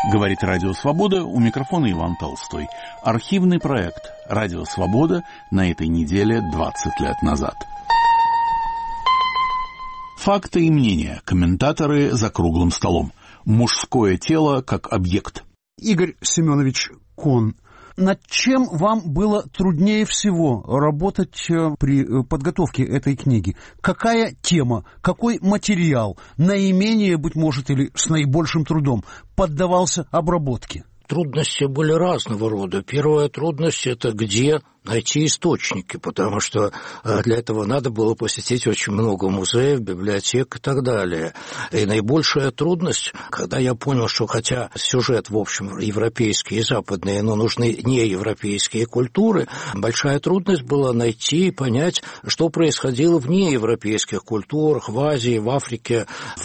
Говорит Радио Свобода, у микрофона Иван Толстой. Архивный проект «Радио Свобода» на этой неделе 20 лет назад. Факты и мнения. Комментаторы за круглым столом. Мужское тело как объект. Игорь Семенович Кон, над чем вам было труднее всего работать при подготовке этой книги? Какая тема, какой материал наименее, быть может, или с наибольшим трудом поддавался обработке? Трудности были разного рода. Первая трудность – это где найти источники, потому что для этого надо было посетить очень много музеев, библиотек и так далее. И наибольшая трудность, когда я понял, что хотя сюжет, в общем, европейский и западный, но нужны неевропейские культуры, большая трудность была найти и понять, что происходило в неевропейских культурах, в Азии, в Африке,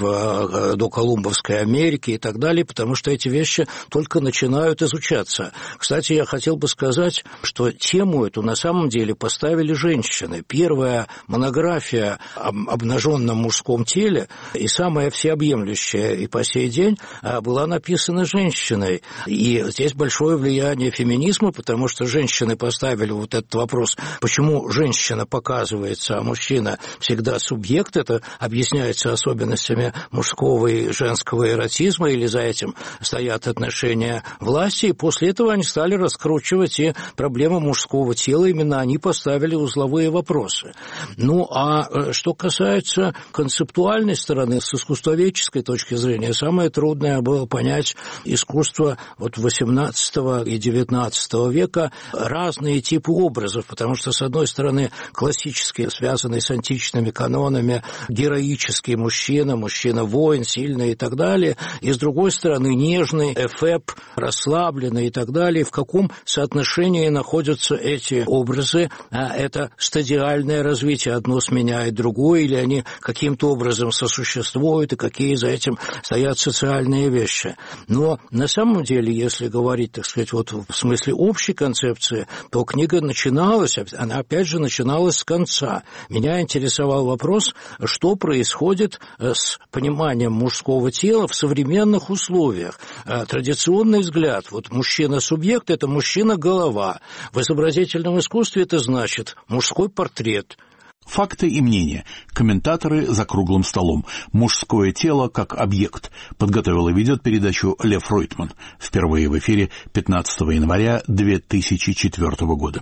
в доколумбовской Америке и так далее, потому что эти вещи только начинают изучаться. Кстати, я хотел бы сказать, что тему эту на самом деле поставили женщины. Первая монография об обнаженном мужском теле и самая всеобъемлющая и по сей день была написана женщиной. И здесь большое влияние феминизма, потому что женщины поставили вот этот вопрос, почему женщина показывается, а мужчина всегда субъект. Это объясняется особенностями мужского и женского эротизма, или за этим стоят отношения власти. И после этого они стали раскручивать и проблемы мужского тела, именно они поставили узловые вопросы. Ну, а что касается концептуальной стороны, с искусствоведческой точки зрения, самое трудное было понять искусство вот XVIII и XIX века, разные типы образов, потому что, с одной стороны, классические, связанные с античными канонами, героический мужчина, мужчина-воин, сильный и так далее, и, с другой стороны, нежный, эфеб, расслабленный и так далее. В каком соотношении находятся эти образы? Это стадиальное развитие, одно сменяет другое, или они каким-то образом сосуществуют, и какие за этим стоят социальные вещи. Но на самом деле, если говорить, так сказать, вот в смысле общей концепции, то книга начиналась, она опять же начиналась с конца. Меня интересовал вопрос, что происходит с пониманием мужского тела в современных условиях. Традиционный взгляд, вот мужчина-субъект – это мужчина-голова. В изобразительном искусстве это значит мужской портрет. Факты и мнения. Комментаторы за круглым столом. Мужское тело как объект. Подготовил и ведет передачу Лев Ройтман. Впервые в эфире 15 января 2004 года.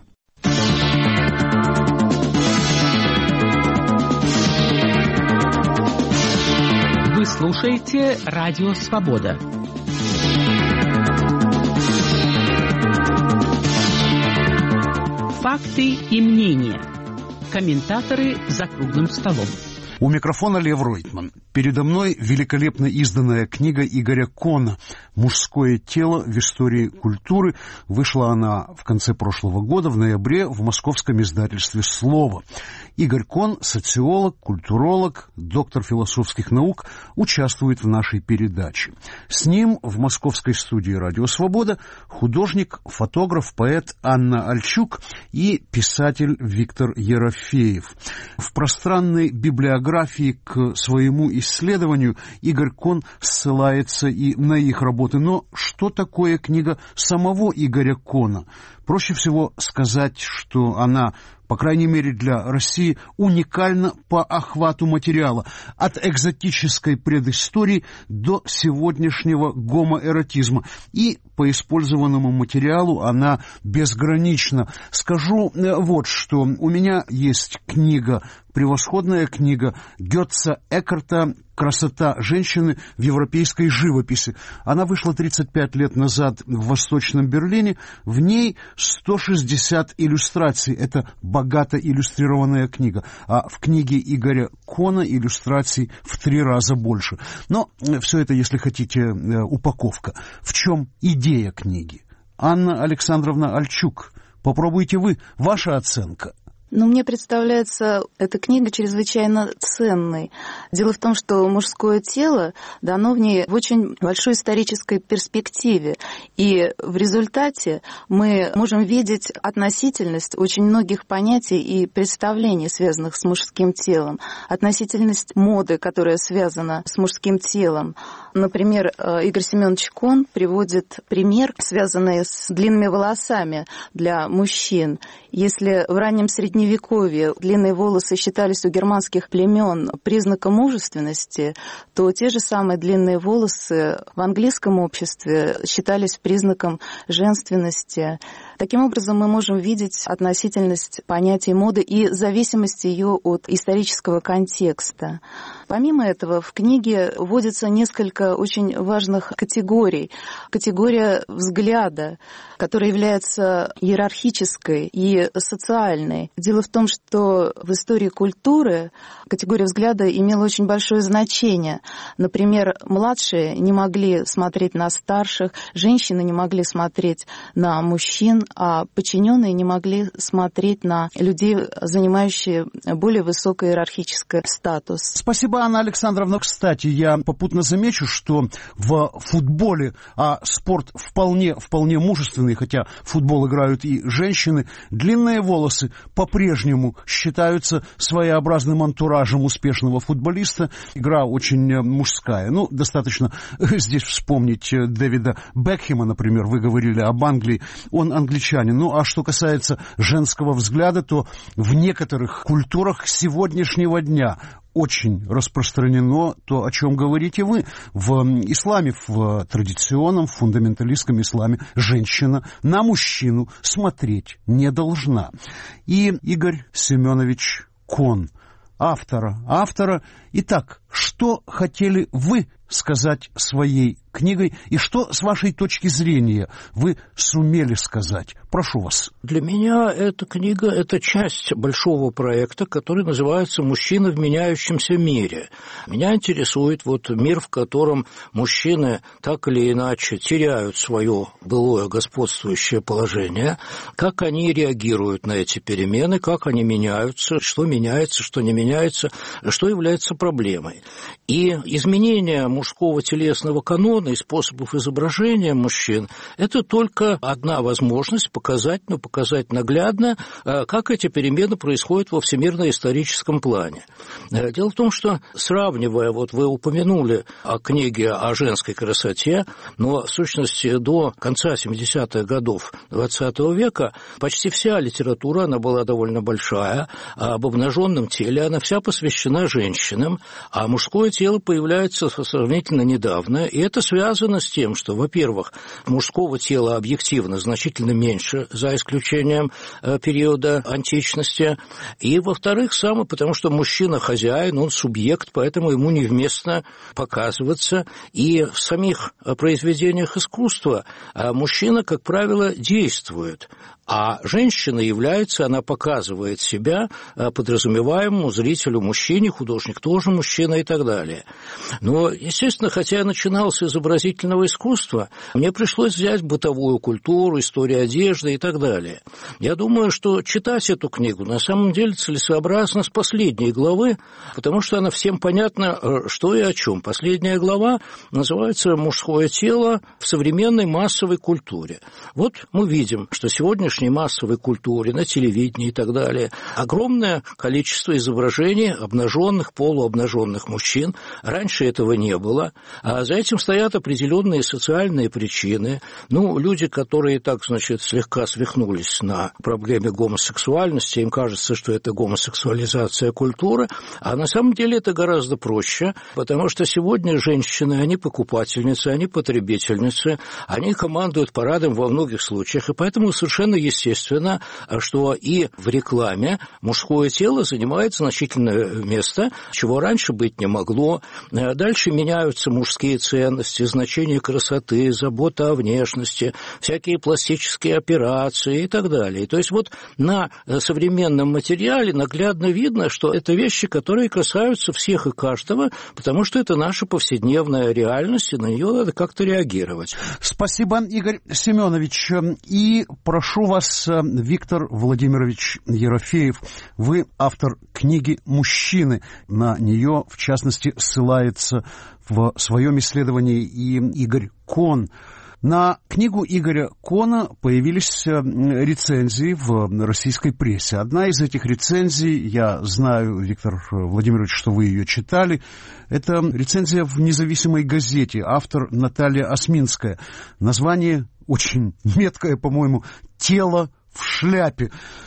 Вы слушаете Радио Свобода. Факты и мнения. Комментаторы за круглым столом. У микрофона Лев Ройтман. Передо мной великолепно изданная книга Игоря Кона «Мужское тело в истории культуры». Вышла она в конце прошлого года, в ноябре, в московском издательстве «Слово». Игорь Кон, социолог, культуролог, доктор философских наук, участвует в нашей передаче. С ним в московской студии «Радио Свобода» художник, фотограф, поэт Анна Альчук и писатель Виктор Ерофеев. В пространной библиографии к своему исследованию Игорь Кон ссылается и на их работы. Но что такое книга самого Игоря Кона? Проще всего сказать, что она, по крайней мере для России, уникальна по охвату материала. От экзотической предыстории до сегодняшнего гомоэротизма. И по использованному материалу она безгранична. Скажу вот что. У меня есть книга, превосходная книга Гетца Эккарта «Красота женщины в европейской живописи». Она вышла 35 лет назад в Восточном Берлине. В ней 160 иллюстраций. Это богато иллюстрированная книга. А в книге Игоря Кона иллюстраций в 3 раза больше. Но все это, если хотите, упаковка. В чем идея книги? Анна Александровна Альчук, попробуйте вы, ваша оценка. Но мне представляется эта книга чрезвычайно ценной. Дело в том, что мужское тело дано в ней в очень большой исторической перспективе. И в результате мы можем видеть относительность очень многих понятий и представлений, связанных с мужским телом. Относительность моды, которая связана с мужским телом. Например, Игорь Семенович Кон приводит пример, связанный с длинными волосами для мужчин. Если в раннем Средневековье длинные волосы считались у германских племен признаком мужественности, то те же самые длинные волосы в английском обществе считались признаком женственности. Таким образом, мы можем видеть относительность понятия моды и зависимость ее от исторического контекста. Помимо этого, в книге вводится несколько очень важных категорий. Категория взгляда, которая является иерархической и социальной. Дело в том, что в истории культуры категория взгляда имела очень большое значение. Например, младшие не могли смотреть на старших, женщины не могли смотреть на мужчин, а подчиненные не могли смотреть на людей, занимающих более высокий иерархический статус. Спасибо, Анна Александровна. Кстати, я попутно замечу, что в футболе, а спорт вполне мужественный, хотя в футбол играют и женщины, длинные волосы по-прежнему считаются своеобразным антуражем успешного футболиста. Игра очень мужская. Ну, достаточно здесь вспомнить Дэвида Бекхэма, например, вы говорили об Англии, он англичанин. Ну, а что касается женского взгляда, то в некоторых культурах сегодняшнего дня очень распространено то, о чем говорите вы. В исламе, в традиционном, фундаменталистском исламе женщина на мужчину смотреть не должна. И Игорь Семенович Кон, автора. Итак, что хотели вы сказать своей книгой, и что, с вашей точки зрения, вы сумели сказать? Прошу вас. Для меня эта книга – это часть большого проекта, который называется «Мужчина в меняющемся мире». Меня интересует мир, в котором мужчины так или иначе теряют свое былое господствующее положение, как они реагируют на эти перемены, как они меняются, что не меняется, что является проблемой. И изменение мужского телесного канона и способов изображения мужчин – это только одна возможность показать наглядно, как эти перемены происходят во всемирно-историческом плане. Дело в том, что, сравнивая, вы упомянули о книге о женской красоте, но, в сущности, до конца 70-х годов XX века почти вся литература, она была довольно большая, об обнаженном теле, она вся посвящена женщинам, а мужское тело появляется сравнительно недавно, и это связано с тем, что, во-первых, мужского тела объективно значительно меньше, за исключением периода античности, и, во-вторых, потому что мужчина хозяин, он субъект, поэтому ему невместно показываться, и в самих произведениях искусства мужчина, как правило, действует. А женщина она показывает себя подразумеваемому зрителю мужчине, художник тоже мужчина и так далее. Но, естественно, хотя я начинал с изобразительного искусства, мне пришлось взять бытовую культуру, историю одежды и так далее. Я думаю, что читать эту книгу на самом деле целесообразно с последней главы, потому что она всем понятна, что и о чем. Последняя глава называется «Мужское тело в современной массовой культуре». Мы видим, что сегодняшней массовой культуре, на телевидении и так далее, огромное количество изображений обнаженных, полуобнаженных мужчин. Раньше этого не было. А за этим стоят определенные социальные причины. Люди, которые слегка свихнулись на проблеме гомосексуальности, им кажется, что это гомосексуализация культуры, а на самом деле это гораздо проще, потому что сегодня женщины, они покупательницы, они потребительницы, они командуют парадом во многих случаях, и поэтому совершенно естественно, что и в рекламе мужское тело занимает значительное место, чего раньше быть не могло. Дальше меняются мужские ценности, и значение красоты, забота о внешности, всякие пластические операции и так далее. То есть вот на современном материале наглядно видно, что это вещи, которые касаются всех и каждого, потому что это наша повседневная реальность, и на нее надо как-то реагировать. Спасибо, Игорь Семенович. И прошу вас, Виктор Владимирович Ерофеев, вы автор книги «Мужчины». На нее, в частности, ссылается в своем исследовании и Игорь Кон. На книгу Игоря Кона появились рецензии в российской прессе. Одна из этих рецензий, я знаю, Виктор Владимирович, что вы ее читали, это рецензия в независимой газете, автор Наталья Осминская. Название очень меткое, по-моему, «Тело в шляпе».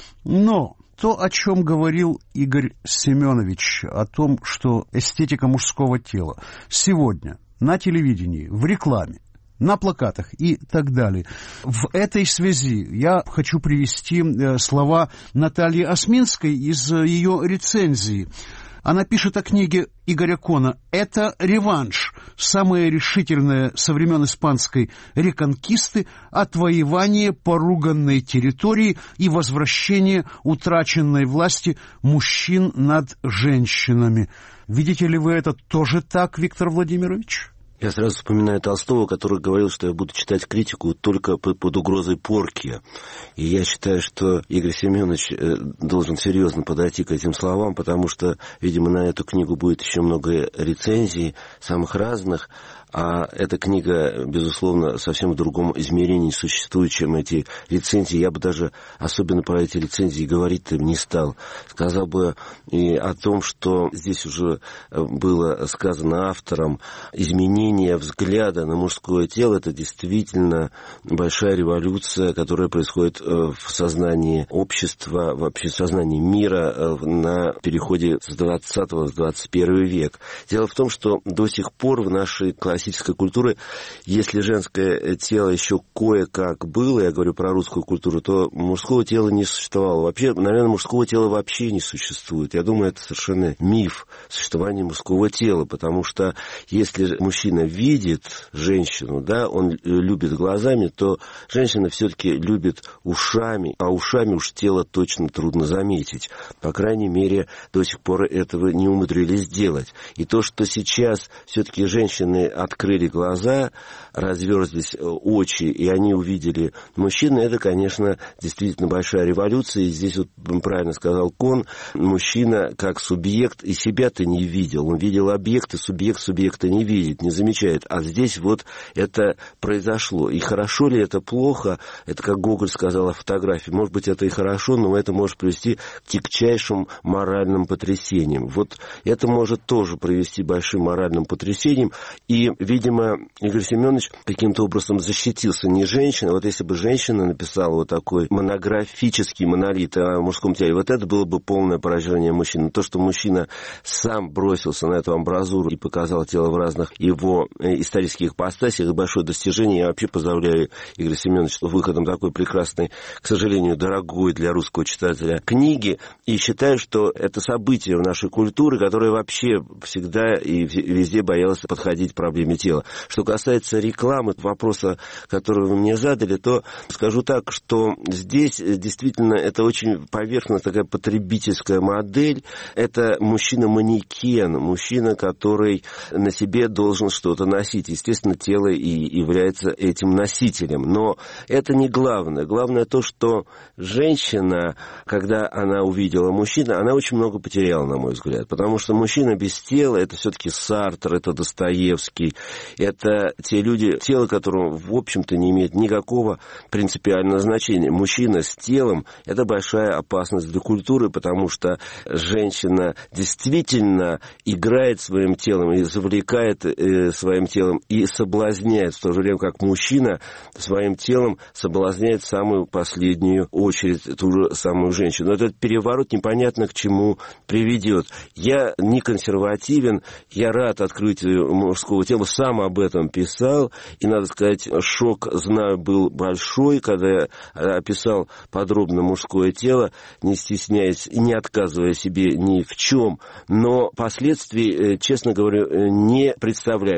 Но то, о чем говорил Игорь Семенович, о том, что эстетика мужского тела сегодня на телевидении, в рекламе, на плакатах и так далее. В этой связи я хочу привести слова Натальи Осминской из ее рецензии. Она пишет о книге Игоря Кона: «Это реванш, самое решительное со времен испанской реконкисты, отвоевание поруганной территории и возвращение утраченной власти мужчин над женщинами». Видите ли вы это тоже так, Виктор Владимирович? Я сразу вспоминаю Толстого, который говорил, что я буду читать критику только под угрозой порки. И я считаю, что Игорь Семенович должен серьезно подойти к этим словам, потому что, видимо, на эту книгу будет еще много рецензий, самых разных. А эта книга, безусловно, совсем в другом измерении существует, чем эти рецензии. Я бы даже особенно про эти рецензии говорить-то не стал. Сказал бы и о том, что здесь уже было сказано автором, изменение взгляда на мужское тело – это действительно большая революция, которая происходит в сознании общества, вообще в сознании мира на переходе с 20 в 21 век. Дело в том, что до сих пор в нашей классической культуре, если женское тело еще кое-как было, я говорю про русскую культуру, то мужского тела не существовало. Вообще, наверное, мужского тела вообще не существует. Я думаю, это совершенно миф существования мужского тела, потому что если мужчина видит женщину, да, он любит глазами, то женщина все-таки любит ушами, а ушами уж тело точно трудно заметить. По крайней мере, до сих пор этого не умудрились сделать. И то, что сейчас все-таки женщины открыли глаза, разверзлись очи, и они увидели мужчину, это, конечно, действительно большая революция. И здесь, вот правильно сказал Кон, мужчина как субъект и себя-то не видел. Он видел объект, и субъект субъекта не видит, не замечает. А здесь вот это произошло. И хорошо ли это, плохо, это, как Гоголь сказал о фотографии, может быть, это и хорошо, но это может привести к тягчайшим моральным потрясениям. Вот это может тоже привести к большим моральным потрясениям. И, видимо, Игорь Семенович каким-то образом защитился не женщиной. Вот если бы женщина написала вот такой монографический монолит о мужском теле, вот это было бы полное поражение мужчины. То, что мужчина сам бросился на эту амбразуру и показал тело в разных его исторических ипостасях, это большое достижение. Я вообще поздравляю Игоря Семеновича с выходом такой прекрасной, к сожалению, дорогой для русского читателя книги. И считаю, что это событие в нашей культуре, которое вообще всегда и везде боялось подходить к проблеме тела. Что касается рекламы, вопроса, который вы мне задали, то скажу так, что здесь действительно это очень поверхностная такая потребительская модель. Это мужчина-манекен, мужчина, который на себе должен что-то носить. Естественно, тело и является этим носителем. Но это не главное. Главное то, что женщина, когда она увидела мужчину, она очень много потеряла, на мой взгляд. Потому что мужчина без тела – это все-таки Сартр, это Достоевский, это те люди, тело которого, в общем-то, не имеет никакого принципиального значения. Мужчина с телом – это большая опасность для культуры, потому что женщина действительно играет своим телом и завлекает своим телом и соблазняет, в то же время как мужчина своим телом соблазняет в самую последнюю очередь ту же самую женщину. Но этот переворот непонятно к чему приведет. Я не консервативен, я рад открытию мужского тела, сам об этом писал, и, надо сказать, шок, знаю, был большой, когда я описал подробно мужское тело, не стесняясь и не отказывая себе ни в чем, но последствий, честно говоря, не представляю.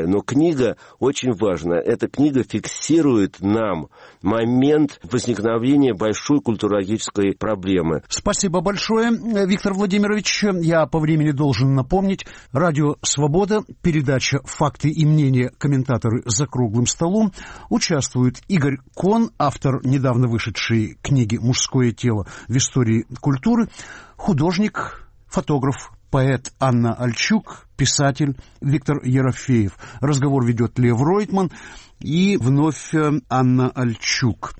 понимаю, но книга очень важна. Эта книга фиксирует нам момент возникновения большой культурологической проблемы. Спасибо большое, Виктор Владимирович. Я по времени должен напомнить. Радио «Свобода», передача «Факты и мнения. Комментаторы за круглым столом». Участвует Игорь Кон, автор недавно вышедшей книги «Мужское тело в истории культуры», художник, фотограф, поэт Анна Альчук, писатель Виктор Ерофеев. Разговор ведет Лев Ройтман и вновь Анна Альчук.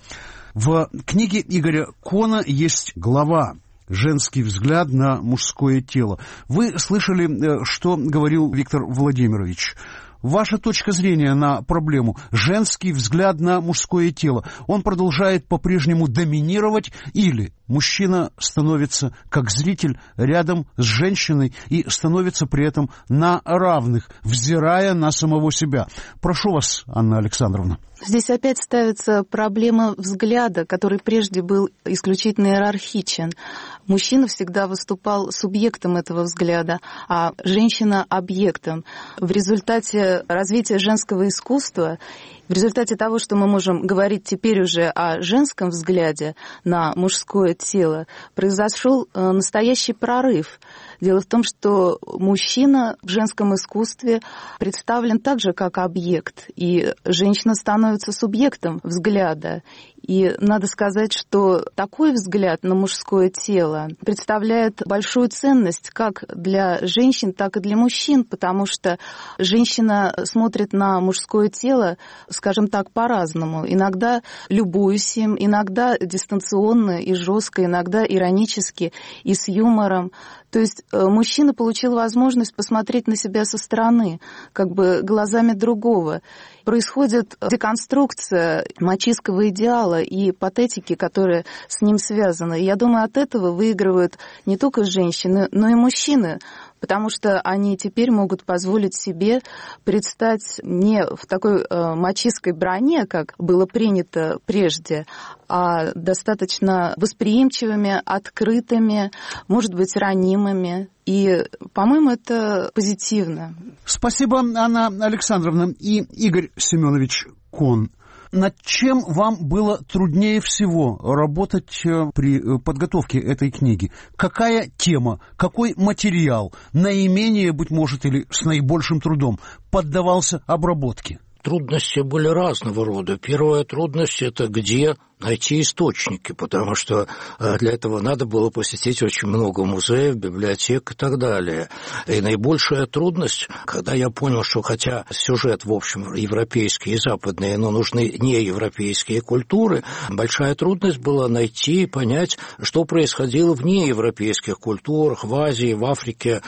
В книге Игоря Кона есть глава «Женский взгляд на мужское тело». Вы слышали, что говорил Виктор Владимирович. Ваша точка зрения на проблему «женский взгляд на мужское тело», он продолжает по-прежнему доминировать или мужчина становится как зритель рядом с женщиной и становится при этом на равных, взирая на самого себя? Прошу вас, Анна Александровна. Здесь опять ставится проблема взгляда, который прежде был исключительно иерархичен. Мужчина всегда выступал субъектом этого взгляда, а женщина – объектом. В результате развития женского искусства, в результате того, что мы можем говорить теперь уже о женском взгляде на мужское тело, произошел настоящий прорыв. Дело в том, что мужчина в женском искусстве представлен так же, как объект, и женщина становится субъектом взгляда. И надо сказать, что такой взгляд на мужское тело представляет большую ценность как для женщин, так и для мужчин, потому что женщина смотрит на мужское тело, скажем так, по-разному. Иногда любуясь им, иногда дистанционно и жестко, иногда иронически и с юмором. То есть мужчина получил возможность посмотреть на себя со стороны, как бы глазами другого. Происходит деконструкция мачистского идеала и патетики, которая с ним связана. И я думаю, от этого выигрывают не только женщины, но и мужчины, потому что они теперь могут позволить себе предстать не в такой мачистской броне, как было принято прежде, а достаточно восприимчивыми, открытыми, может быть, ранимыми. И, по-моему, это позитивно. Спасибо, Анна Александровна. И Игорь Семенович Кон. Над чем вам было труднее всего работать при подготовке этой книги? Какая тема, какой материал наименее, быть может, или с наибольшим трудом поддавался обработке? Трудности были разного рода. Первая трудность – это где найти источники, потому что для этого надо было посетить очень много музеев, библиотек и так далее. И наибольшая трудность, когда я понял, что хотя сюжет, в общем, европейский и западный, но нужны неевропейские культуры, большая трудность была найти и понять, что происходило в неевропейских культурах, в Азии, в Африке,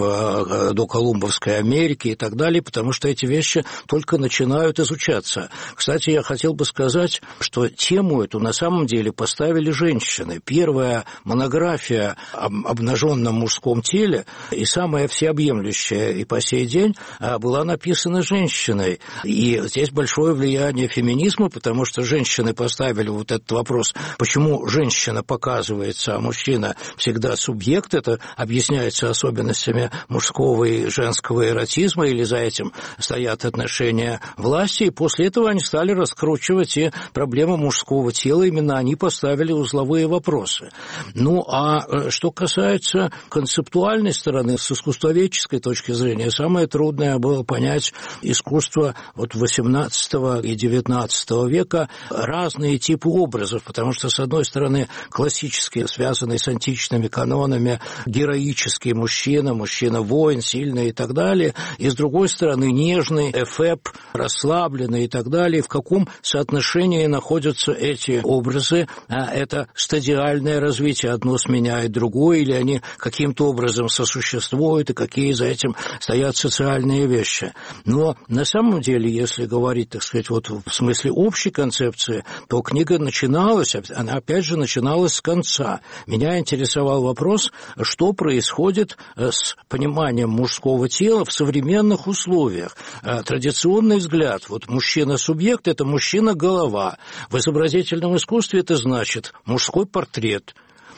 в доколумбовской Америке и так далее, потому что эти вещи только начинают изучаться. Кстати, я хотел бы сказать, что тему эту на самом деле поставили женщины. Первая монография об обнаженном мужском теле и самая всеобъемлющая и по сей день была написана женщиной. И здесь большое влияние феминизма, потому что женщины поставили вот этот вопрос, почему женщина показывается, а мужчина всегда субъект. Это объясняется особенностями мужского и женского эротизма, или за этим стоят отношения власти. И после этого они стали раскручивать и проблему мужского тела, именно они поставили узловые вопросы. Ну, а что касается концептуальной стороны, с искусствоведческой точки зрения, самое трудное было понять искусство вот XVIII и XIX века, разные типы образов, потому что, с одной стороны, классические, связанные с античными канонами, героический мужчина, мужчина-воин, сильный и так далее, и, с другой стороны, нежный, эфеб, расслабленный и так далее. В каком соотношении находятся эти образы? Это стадиальное развитие, одно сменяет другое, или они каким-то образом сосуществуют, и какие за этим стоят социальные вещи. Но на самом деле, если говорить, так сказать, вот в смысле общей концепции, то книга начиналась, она опять же начиналась с конца. Меня интересовал вопрос, что происходит с пониманием мужского тела в современных условиях. Традиционный взгляд, вот мужчина-субъект – это мужчина-голова. В изобразительном искусстве это значит мужской портрет.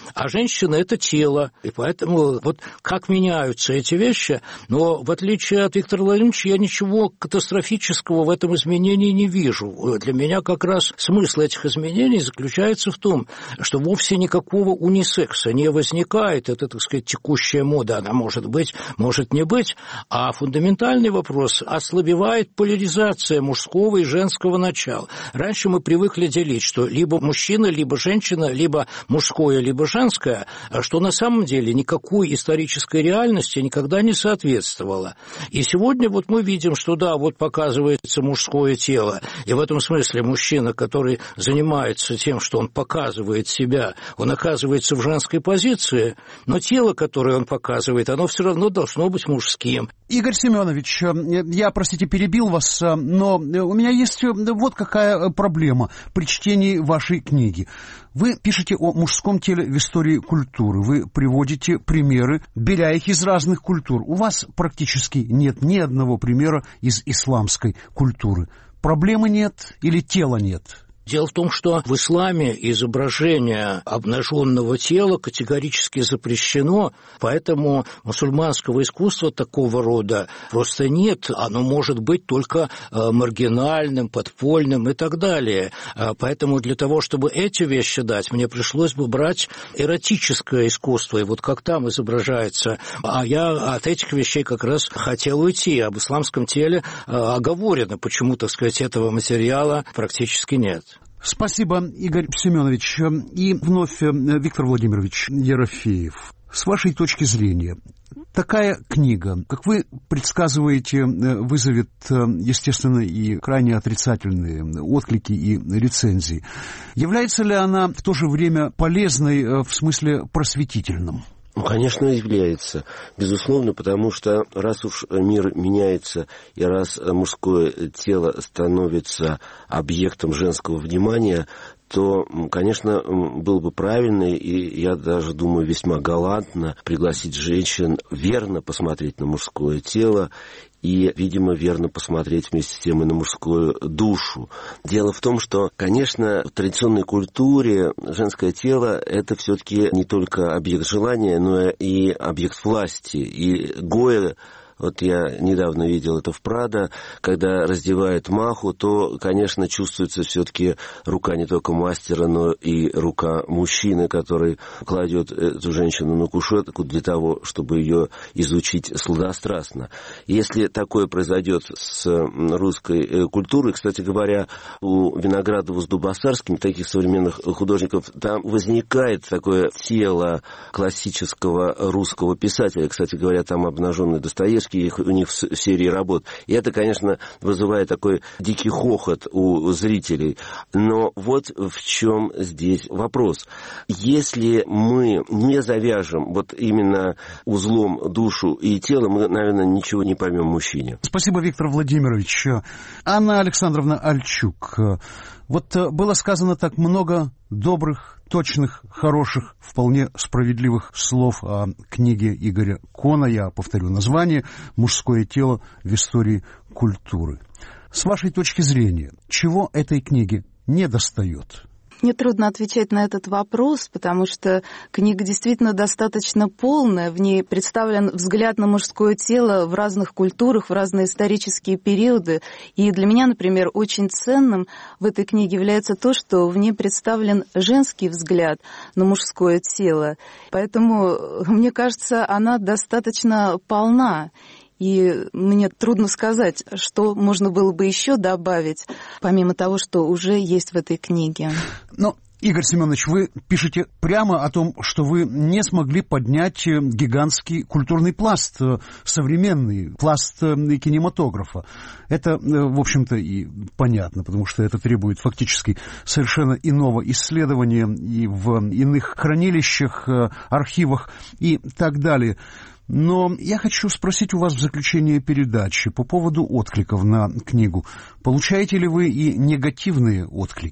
а женщина – это тело. И поэтому вот как меняются эти вещи, но в отличие от Виктора Владимировича я ничего катастрофического в этом изменении не вижу. Для меня как раз смысл этих изменений заключается в том, что вовсе никакого унисекса не возникает. Это, так сказать, текущая мода, она может быть, может не быть, а фундаментальный вопрос – ослабевает поляризация мужского и женского начала. Раньше мы привыкли делить, что либо мужчина, либо женщина, либо мужское, либо женское, что на самом деле никакой исторической реальности никогда не соответствовало. И сегодня вот мы видим, что да, вот показывается мужское тело, и в этом смысле мужчина, который занимается тем, что он показывает себя, он оказывается в женской позиции, но тело, которое он показывает, оно все равно должно быть мужским. Игорь Семенович, я, простите, перебил вас, но у меня есть вот какая проблема при чтении вашей книги. Вы пишете о мужском теле в истории культуры, вы приводите примеры, беря их из разных культур. У вас практически нет ни одного примера из исламской культуры. Проблемы нет или тела нет? Дело в том, что в исламе изображение обнаженного тела категорически запрещено, поэтому мусульманского искусства такого рода просто нет. Оно может быть только маргинальным, подпольным и так далее. Поэтому для того, чтобы эти вещи дать, мне пришлось бы брать эротическое искусство, и вот как там изображается. А я от этих вещей как раз хотел уйти. Об исламском теле оговорено, почему, так сказать, этого материала практически нет. Спасибо, Игорь Семенович. И вновь Виктор Владимирович Ерофеев. С вашей точки зрения, такая книга, как вы предсказываете, вызовет, естественно, и крайне отрицательные отклики и рецензии. Является ли она в то же время полезной в смысле просветительном? Ну, конечно, является, безусловно, потому что раз уж мир меняется, и раз мужское тело становится объектом женского внимания, то, конечно, было бы правильно, и я даже думаю, весьма галантно пригласить женщин верно посмотреть на мужское тело и, видимо, верно посмотреть вместе с тем и на мужскую душу. Дело в том, что, конечно, в традиционной культуре женское тело – это все-таки не только объект желания, но и объект власти. И Гойя, вот я недавно видел это в Прадо, когда раздевает Маху, то, конечно, чувствуется все-таки рука не только мастера, но и рука мужчины, который кладет эту женщину на кушетку для того, чтобы ее изучить сладострастно. Если такое произойдет с русской культурой, кстати говоря, у Виноградова с Дубосарским, таких современных художников, там возникает такое тело классического русского писателя. Кстати говоря, там обнаженный Достоевский, у них в серии работ. И это, конечно, вызывает такой дикий хохот у зрителей. Но вот в чем здесь вопрос. Если мы не завяжем вот именно узлом душу и тело, мы, наверное, ничего не поймем мужчине. Спасибо, Виктор Владимирович. Анна Александровна Альчук. Вот было сказано так много добрых, точных, хороших, вполне справедливых слов о книге Игоря Кона. Я повторю название «Мужское тело в истории культуры». С вашей точки зрения, чего этой книге недостает? Мне трудно отвечать на этот вопрос, потому что книга действительно достаточно полная. В ней представлен взгляд на мужское тело в разных культурах, в разные исторические периоды. И для меня, например, очень ценным в этой книге является то, что в ней представлен женский взгляд на мужское тело. Поэтому, мне кажется, она достаточно полна. И мне трудно сказать, что можно было бы еще добавить, помимо того, что уже есть в этой книге. Но, Игорь Семенович, вы пишете прямо о том, что вы не смогли поднять гигантский культурный пласт, современный пласт кинематографа. Это, в общем-то, и понятно, потому что это требует фактически совершенно иного исследования и в иных хранилищах, архивах и так далее. Но я хочу спросить у вас в заключение передачи по поводу откликов на книгу. Получаете ли вы и негативные отклики?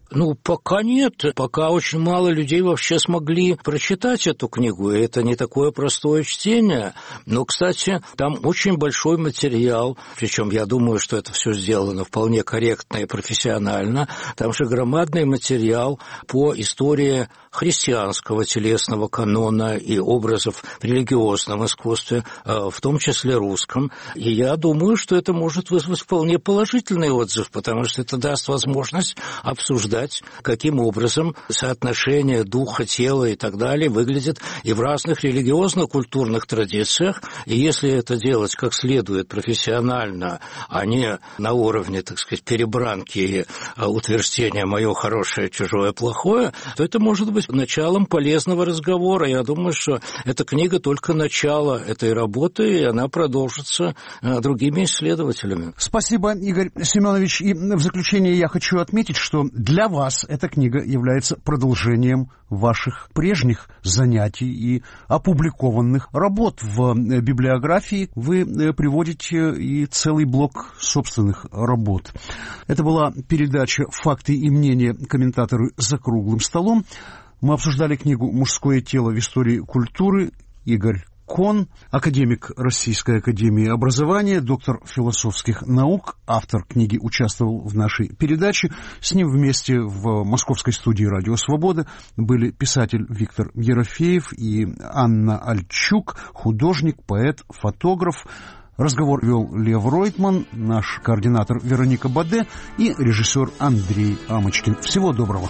Пока нет. Пока очень мало людей вообще смогли прочитать эту книгу. И это не такое простое чтение. Но, кстати, там очень большой материал. Причем я думаю, что это все сделано вполне корректно и профессионально. Там же громадный материал по истории христианского телесного канона и образов в религиозном искусстве, в том числе русском. И я думаю, что это может вызвать вполне положительный отзыв, потому что это даст возможность обсуждать, каким образом соотношение духа, тела и так далее выглядит и в разных религиозно-культурных традициях. И если это делать как следует профессионально, а не на уровне, так сказать, перебранки и утверждения «моё хорошее, чужое плохое», то это может быть началом полезного разговора. Я думаю, что эта книга только начало этой работы, и она продолжится другими исследователями. Спасибо, Игорь Семенович. И в заключение я хочу отметить, что для вас эта книга является продолжением ваших прежних занятий и опубликованных работ. В библиографии вы приводите и целый блок собственных работ. Это была передача «Факты и мнения. Комментаторы за круглым столом». Мы обсуждали книгу «Мужское тело в истории культуры». Игорь Кон, академик Российской академии образования, доктор философских наук, автор книги, участвовал в нашей передаче. С ним вместе в московской студии «Радио Свобода» были писатель Виктор Ерофеев и Анна Альчук, художник, поэт, фотограф. Разговор вел Лев Ройтман, наш координатор Вероника Баде и режиссер Андрей Амочкин. Всего доброго.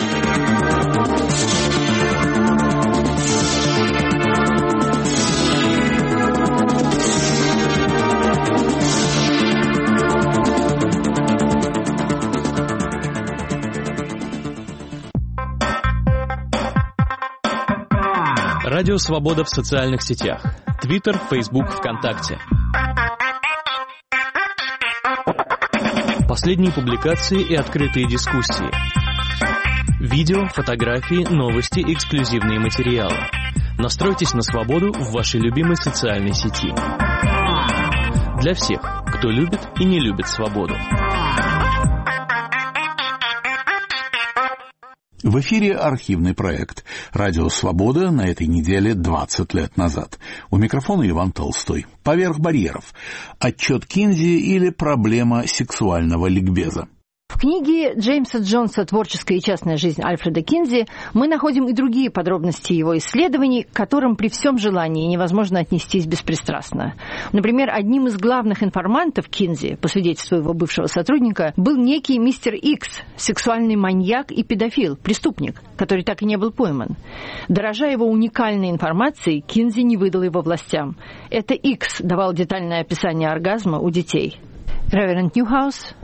Радио «Свобода» в социальных сетях. Твиттер, Фейсбук, ВКонтакте. Последние публикации и открытые дискуссии. Видео, фотографии, новости, эксклюзивные материалы. Настройтесь на свободу в вашей любимой социальной сети. Для всех, кто любит и не любит свободу. В эфире архивный проект «Радио Свобода» на этой неделе 20 лет назад. У микрофона Иван Толстой. «Поверх барьеров. Отчет Кинзи или проблема сексуального ликбеза». В книге Джеймса Джонса «Творческая и частная жизнь Альфреда Кинзи» мы находим и другие подробности его исследований, к которым при всем желании невозможно отнестись беспристрастно. Например, одним из главных информантов Кинзи, по свидетельству его бывшего сотрудника, был некий мистер Икс, сексуальный маньяк и педофил, преступник, который так и не был пойман. Дорожа его уникальной информацией, Кинзи не выдал его властям. Это Икс давал детальное описание оргазма у детей. Реверенд Ньюхаус.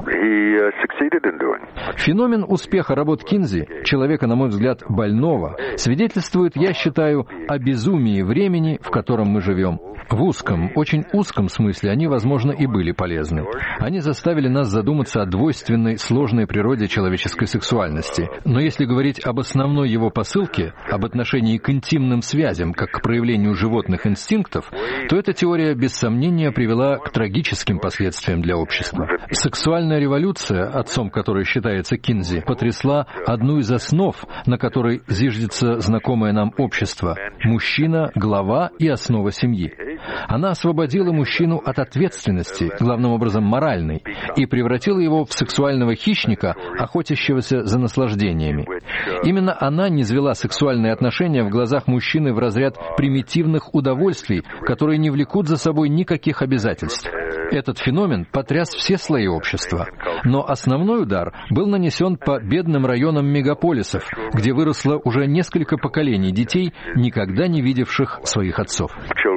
Феномен успеха работ Кинзи, человека, на мой взгляд, больного, свидетельствует, я считаю, о безумии времени, в котором мы живем. В узком, очень узком смысле они, возможно, и были полезны. Они заставили нас задуматься о двойственной, сложной природе человеческой сексуальности. Но если говорить об основной его посылке, об отношении к интимным связям, как к проявлению животных инстинктов, то эта теория, без сомнения, привела к трагическим последствиям для общества. Сексуальная революция, отцом которой считается Кинзи, потрясла одну из основ, на которой зиждется знакомое нам общество – мужчина, глава и основа семьи. Она освободила мужчину от ответственности, главным образом моральной, и превратила его в сексуального хищника, охотящегося за наслаждениями. Именно она низвела сексуальные отношения в глазах мужчины в разряд примитивных удовольствий, которые не влекут за собой никаких обязательств. Этот феномен потряс все слои общества. Но основной удар был нанесен по бедным районам мегаполисов, где выросло уже несколько поколений детей, никогда не видевших своих отцов.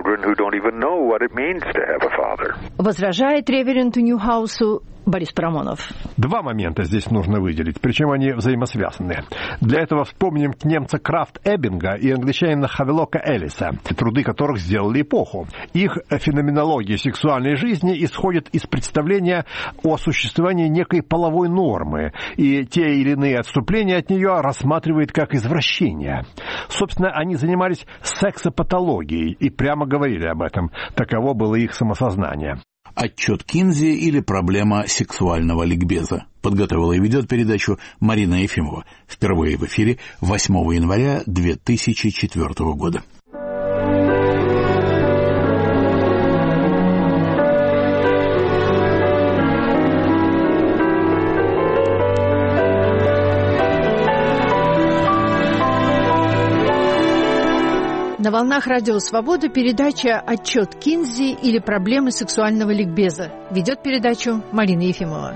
Возражает реверенду Ньюхаусу Борис Парамонов. Два момента здесь нужно выделить, причем они взаимосвязаны. Для этого вспомним немца Крафт Эббинга и англичанина Хавелока Эллиса, труды которых сделали эпоху. Их феноменология сексуальной жизни исходит из представления о существовании некой половой нормы, и те или иные отступления от нее рассматривает как извращение. Собственно, они занимались сексопатологией и прямо говорили об этом. Таково было их самосознание. Отчет Кинзи или проблема сексуального ликбеза. Подготовила и ведет передачу Марина Ефимова. Впервые в эфире 8 января 2004 года. На волнах Радио Свобода передача «Отчет Кинзи» или «Проблемы сексуального ликбеза». Ведет передачу Марина Ефимова.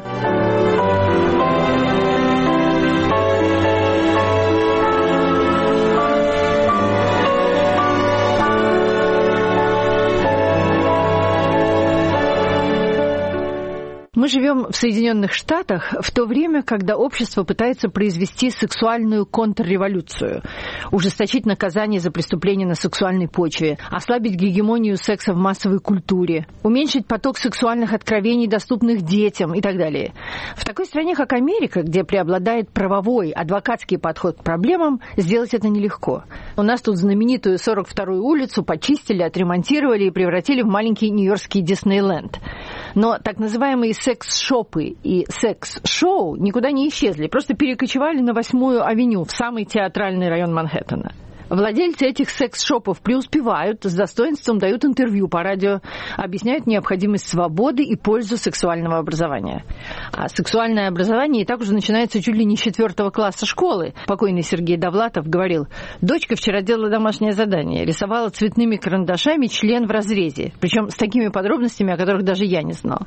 Мы живем в Соединенных Штатах в то время, когда общество пытается произвести сексуальную контрреволюцию, ужесточить наказание за преступления на сексуальной почве, ослабить гегемонию секса в массовой культуре, уменьшить поток сексуальных откровений, доступных детям и так далее. В такой стране, как Америка, где преобладает правовой, адвокатский подход к проблемам, сделать это нелегко. У нас тут знаменитую 42-ю улицу почистили, отремонтировали и превратили в маленький нью-йоркский Диснейленд. Но так называемые секс-шопы и секс-шоу никуда не исчезли, просто перекочевали на 8-ю авеню, в самый театральный район Манхэттена. Владельцы этих секс-шопов преуспевают, с достоинством дают интервью по радио, объясняют необходимость свободы и пользу сексуального образования. А сексуальное образование и так уже начинается чуть ли не с 4 класса школы. Покойный Сергей Довлатов говорил: «Дочка вчера делала домашнее задание, рисовала цветными карандашами член в разрезе, причем с такими подробностями, о которых даже я не знал».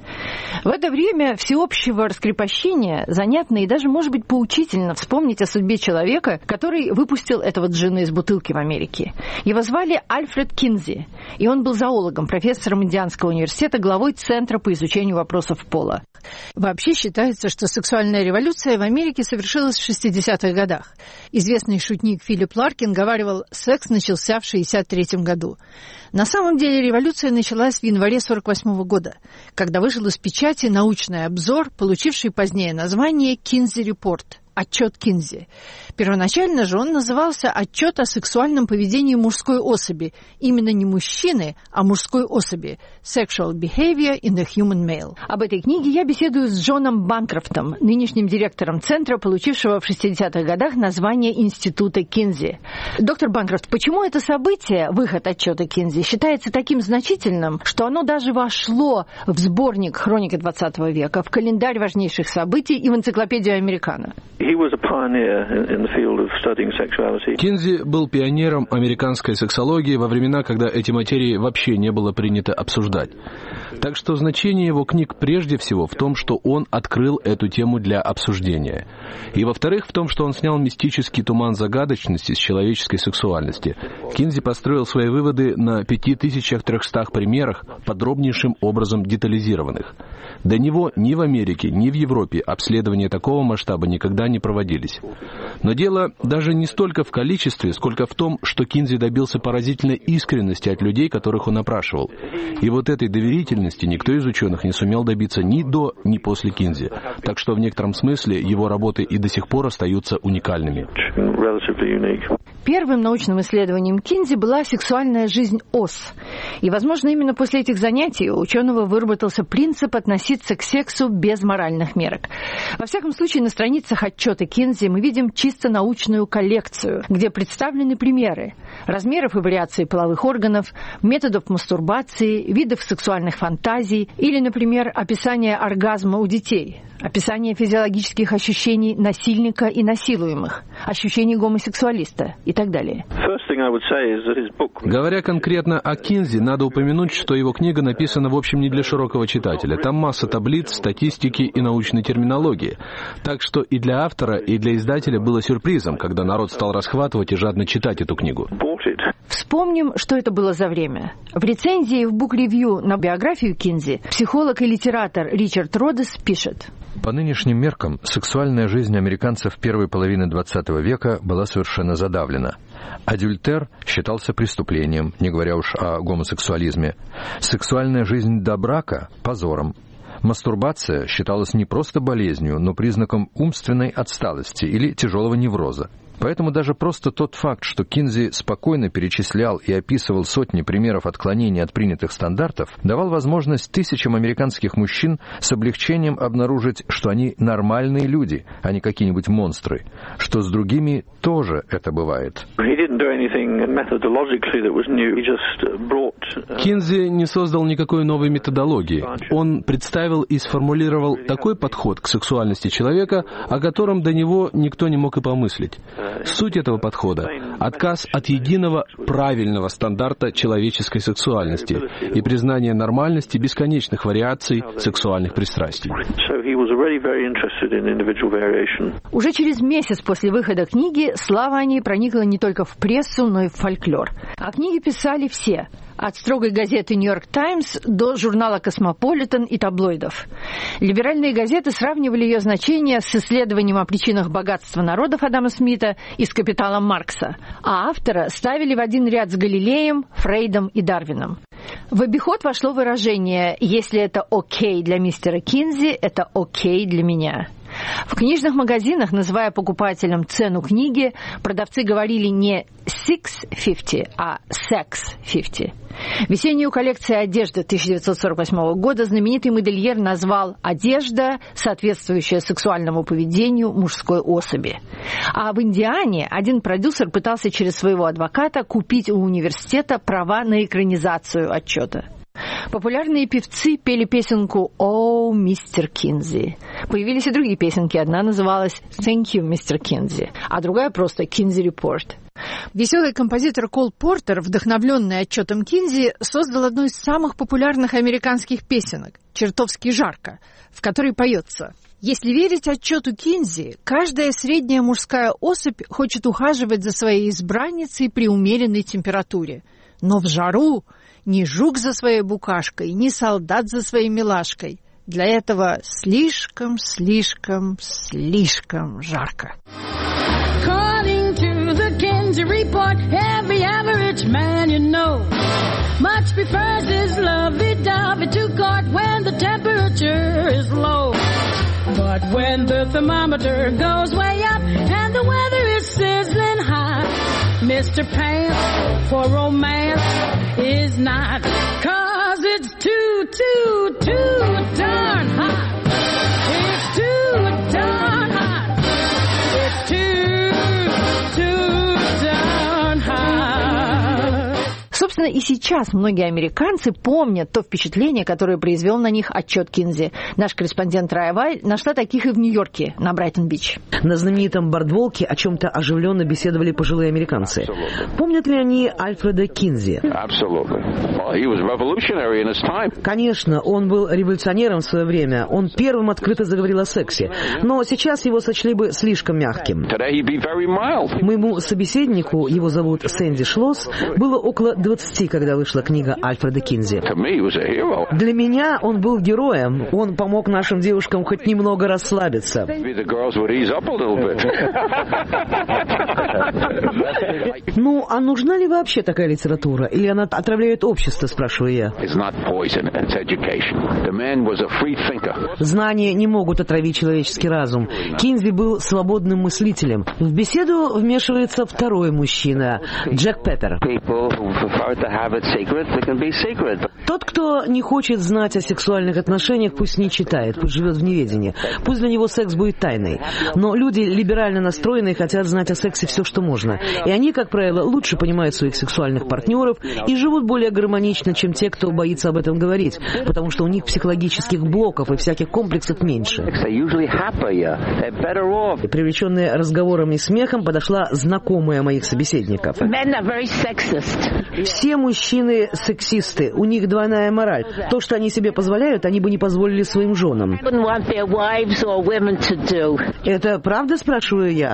В это время всеобщего раскрепощения занятно и даже, может быть, поучительно вспомнить о судьбе человека, который выпустил этого джина из бутылки в Америке. Его звали Альфред Кинзи, и он был зоологом, профессором Индианского университета, главой Центра по изучению вопросов пола. Вообще считается, что сексуальная революция в Америке совершилась в 60-х годах. Известный шутник Филипп Ларкин говаривал: «Секс начался в 63-м году». На самом деле революция началась в январе 1948 года, когда вышел из печати научный обзор, получивший позднее название «Кинзи Репорт». Отчет Кинзи. Первоначально же он назывался «Отчет о сексуальном поведении мужской особи». Именно не мужчины, а мужской особи. Sexual Behavior in the Human Male. Об этой книге я беседую с Джоном Банкрофтом, нынешним директором центра, получившего в 60-х годах название Института Кинзи. Доктор Банкрофт, почему это событие, выход отчета Кинзи, считается таким значительным, что оно даже вошло в сборник «Хроники 20 века», в календарь важнейших событий и в энциклопедию «Американо»? Кинзи был пионером американской сексологии во времена, когда эти материи вообще не было принято обсуждать. Так что значение его книг прежде всего в том, что он открыл эту тему для обсуждения. И во-вторых, в том, что он снял мистический туман загадочности с человеческой сексуальности. Кинзи построил свои выводы на 5300 примерах, подробнейшим образом детализированных. До него ни в Америке, ни в Европе обследования такого масштаба никогда не проводились. Но дело даже не столько в количестве, сколько в том, что Кинзи добился поразительной искренности от людей, которых он опрашивал. И вот этой доверительности никто из ученых не сумел добиться ни до, ни после Кинзи. Так что в некотором смысле его работы и до сих пор остаются уникальными. Первым научным исследованием Кинзи была сексуальная жизнь ос. И, возможно, именно после этих занятий у ученого выработался принцип относиться к сексу без моральных мерок. Во всяком случае, на страницах отчета Кинзи мы видим чисто научную коллекцию, где представлены примеры размеров и вариаций половых органов, методов мастурбации, видов сексуальных фантазий или, например, описание оргазма у детей, описание физиологических ощущений насильника и насилуемых, ощущений гомосексуалиста и так далее. Говоря конкретно о Кинзи, надо упомянуть, что его книга написана в общем не для широкого читателя. Там масса таблиц, статистики и научной терминологии. Так что и для автора, и для издателя было сюрпризом, когда народ стал расхватывать и жадно читать эту книгу. Вспомним, что это было за время. В рецензии в Book Review на биографию Кинзи психолог и литератор Ричард Родес пишет: по нынешним меркам сексуальная жизнь американцев первой половины XX века была совершенно задавлена. Адюльтер считался преступлением, не говоря уж о гомосексуализме. Сексуальная жизнь до брака – позором. Мастурбация считалась не просто болезнью, но признаком умственной отсталости или тяжелого невроза. Поэтому даже просто тот факт, что Кинзи спокойно перечислял и описывал сотни примеров отклонений от принятых стандартов, давал возможность тысячам американских мужчин с облегчением обнаружить, что они нормальные люди, а не какие-нибудь монстры, что с другими тоже это бывает. Кинзи не создал никакой новой методологии. Он представил и сформулировал такой подход к сексуальности человека, о котором до него никто не мог и помыслить. Суть этого подхода – отказ от единого правильного стандарта человеческой сексуальности и признание нормальности бесконечных вариаций сексуальных пристрастий. Уже через месяц после выхода книги слава о ней проникла не только в прессу, но и в фольклор. О книге писали все. От строгой газеты «Нью-Йорк Таймс» до журнала «Космополитен» и таблоидов. Либеральные газеты сравнивали ее значение с исследованием о причинах богатства народов Адама Смита и с «Капиталом» Маркса, а автора ставили в один ряд с Галилеем, Фрейдом и Дарвином. В обиход вошло выражение «если это окей для мистера Кинзи, это окей для меня». В книжных магазинах, называя покупателям цену книги, продавцы говорили не $6.50, а $6.50. Весеннюю коллекцию одежды 1948 года знаменитый модельер назвал «одежда, соответствующая сексуальному поведению мужской особи». А в Индиане один продюсер пытался через своего адвоката купить у университета права на экранизацию отчета. Популярные певцы пели песенку «О, мистер Кинзи». Появились и другие песенки. Одна называлась «Thank you, мистер Кинзи», а другая просто «Кинзи Report». Веселый композитор Кол Портер, вдохновленный отчетом Кинзи, создал одну из самых популярных американских песенок «Чертовски жарко», в которой поется: «Если верить отчету Кинзи, каждая средняя мужская особь хочет ухаживать за своей избранницей при умеренной температуре. Но в жару ни жук за своей букашкой, ни солдат за своей милашкой. Для этого слишком жарко». According to the Kinsey report, every average man you know much prefers his lovey-dovey to court when the temperature is low. But when the thermometer goes way up and the weather is sizzling hot, Mr. Pants for romance is not, 'cause it's too darn hot. It's too darn hot. It's too darn hot. Собственно, и сейчас многие американцы помнят то впечатление, которое произвел на них отчет Кинзи. Наш корреспондент Рая Вайль нашла таких и в Нью-Йорке, на Брайтон-Бич. На знаменитом Бордволке о чем-то оживленно беседовали пожилые американцы. Помнят ли они Альфреда Кинзи? Конечно, он был революционером в свое время. Он первым открыто заговорил о сексе. Но сейчас его сочли бы слишком мягким. Моему собеседнику, его зовут Сэнди Шлосс, было около 20, когда вышла книга Альфреда Кинзи. Для меня он был героем. Он помог нашим девушкам хоть немного расслабиться. Ну, а нужна ли вообще такая литература? Или она отравляет общество, спрашиваю я. Знания не могут отравить человеческий разум. Кинзи был свободным мыслителем. В беседу вмешивается второй мужчина, Джек Пеппер. Тот, кто не хочет знать о сексуальных отношениях, пусть не читает, пусть живет в неведении. Пусть для него секс будет тайной. Но люди либерально настроенные хотят знать о сексе все, что можно. И они, как правило, лучше понимают своих сексуальных партнеров и живут более гармонично, чем те, кто боится об этом говорить, потому что у них психологических блоков и всяких комплексов меньше. И, привлеченная разговором и смехом, подошла знакомая моих собеседников. Все мужчины сексисты, у них двойная мораль. То, что они себе позволяют, они бы не позволили своим женам. Это правда, спрашиваю я?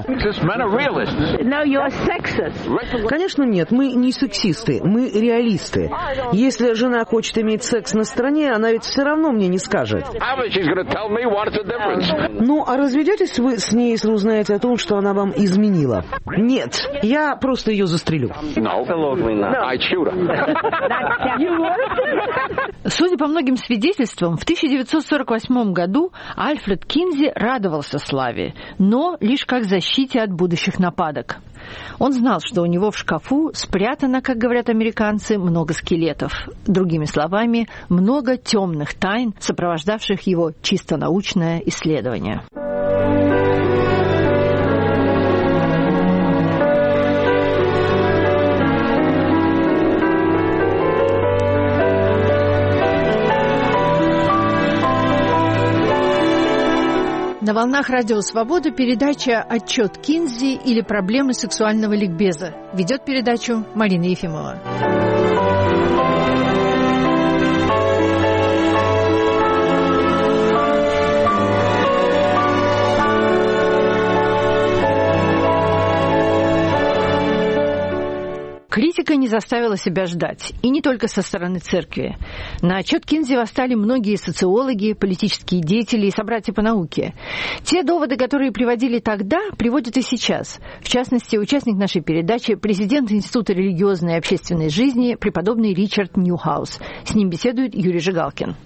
Конечно, нет, мы не сексисты, мы реалисты. Если жена хочет иметь секс на стороне, она ведь все равно мне не скажет. Ну, а разведетесь вы с ней, если узнаете о том, что она вам изменила? Нет, я просто ее застрелю. Судя по многим свидетельствам, в 1948 году Альфред Кинзи радовался славе, но лишь как защите от будущих нападок. Он знал, что у него в шкафу спрятано, как говорят американцы, много скелетов. Другими словами, много темных тайн, сопровождавших его чисто научное исследование. На волнах Радио Свобода передача «Отчет Кинзи» или «Проблемы сексуального ликбеза». Ведет передачу Марина Ефимова. Критика не заставила себя ждать, и не только со стороны церкви. На отчет Кинзи восстали многие социологи, политические деятели и собратья по науке. Те доводы, которые приводили тогда, приводят и сейчас. В частности, участник нашей передачи, президент Института религиозной и общественной жизни, преподобный Ричард Ньюхаус. С ним беседует Юрий Жигалкин.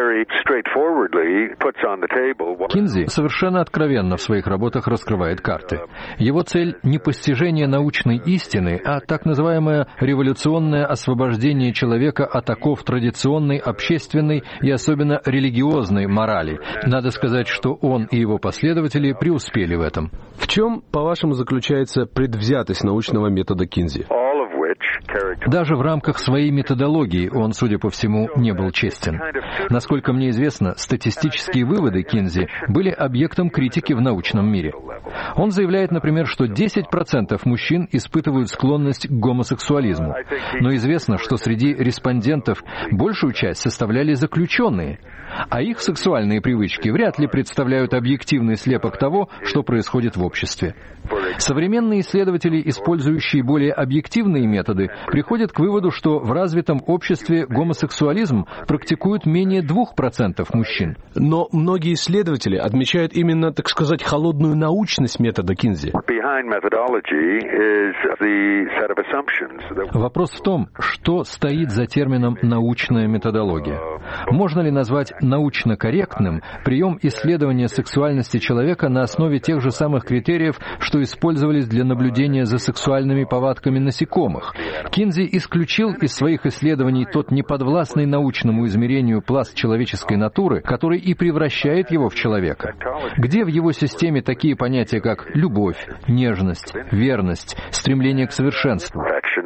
Кинзи совершенно откровенно в своих работах раскрывает карты. Его цель не постижение научной истины, а так называемое революционное освобождение человека от оков традиционной, общественной и особенно религиозной морали. Надо сказать, что он и его последователи преуспели в этом. В чем, по-вашему, заключается предвзятость научного метода Кинзи? Даже в рамках своей методологии он, судя по всему, не был честен. Насколько мне известно, статистические выводы Кинзи были объектом критики в научном мире. Он заявляет, например, что 10% мужчин испытывают склонность к гомосексуализму. Но известно, что среди респондентов большую часть составляли заключенные, а их сексуальные привычки вряд ли представляют объективный слепок того, что происходит в обществе. Современные исследователи, использующие более объективные методы, приходят к выводу, что в развитом обществе гомосексуализм практикуют менее 2% мужчин. Но многие исследователи отмечают именно, так сказать, холодную научность метода Кинзи. Вопрос в том, что стоит за термином «научная методология». Можно ли назвать научно корректным прием исследования сексуальности человека на основе тех же самых критериев, что использовались для наблюдения за сексуальными повадками насекомых? Кинзи исключил из своих исследований тот неподвластный научному измерению пласт человеческой натуры, который и превращает его в человека. Где в его системе такие понятия, как любовь, нежность, верность, стремление к совершенству?